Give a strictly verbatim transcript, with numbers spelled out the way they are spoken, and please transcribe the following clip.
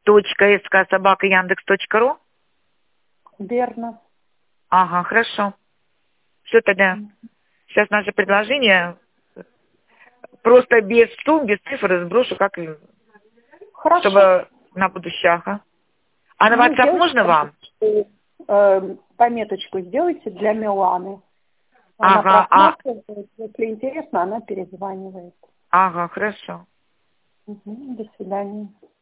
точка sk собака яндекс точка ру. Верно. Ага, хорошо. Все тогда. Сейчас наше предложение просто без сумм, без цифр сброшу, как и... Хорошо. Чтобы на будущее. Ага. А на Ну, WhatsApp сделайте можно вам? э, пометочку сделайте для Миланы. Она Ага, а... просматривает, если интересно, она перезванивает. Ага, хорошо. Угу, до свидания.